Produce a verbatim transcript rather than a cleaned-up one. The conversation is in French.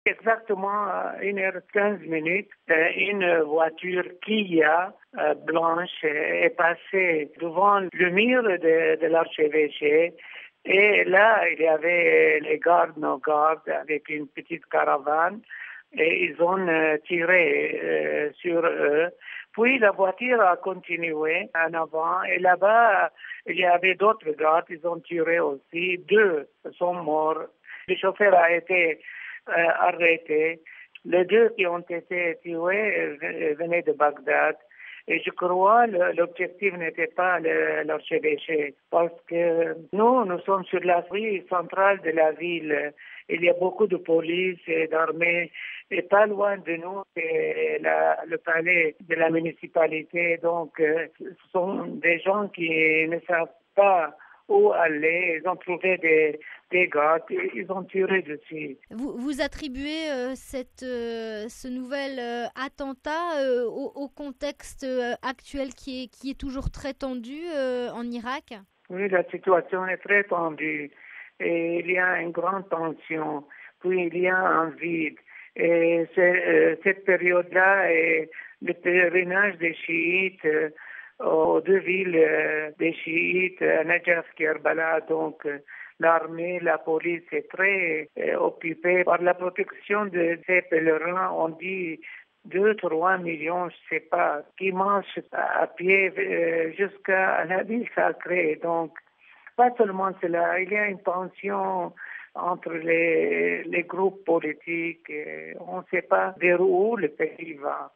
Exactement à une heure quinze minutes, euh, une voiture Kia euh, blanche est passée devant le mur de, de l'archevêché. Et là, il y avait les gardes, nos gardes, avec une petite caravane. Et ils ont euh, tiré euh, sur eux. Puis la voiture a continué en avant. Et là-bas, il y avait d'autres gardes. Ils ont tiré aussi. Deux sont morts. Le chauffeur a été euh, arrêtés. Les deux qui ont été tués euh, venaient de Bagdad. Et je crois que l'objectif n'était pas le- l'archevêché, parce que nous, nous sommes sur la rue centrale de la ville. Il y a beaucoup de police et d'armée. Et pas loin de nous, c'est la- le palais de la municipalité. Donc, euh, ce sont des gens qui ne savent pas où aller. Ils ont trouvé des, des gars, ils ont tiré dessus. Vous, vous attribuez euh, cette, euh, ce nouvel euh, attentat euh, au, au contexte euh, actuel qui est, qui est toujours très tendu euh, en Irak? Oui, la situation est très tendue et il y a une grande tension, puis il y a un vide. Et c'est, euh, cette période-là est le pèlerinage des chiites euh, aux deux villes euh, des chiites, euh, Najaf, Kerbala, donc euh, l'armée, la police est très euh, occupée par la protection de ces pèlerins. On dit deux, trois millions, je sais pas, qui marchent à pied euh, jusqu'à la ville sacrée. Donc, pas seulement cela, il y a une tension entre les, les groupes politiques. Et on ne sait pas vers où le pays va.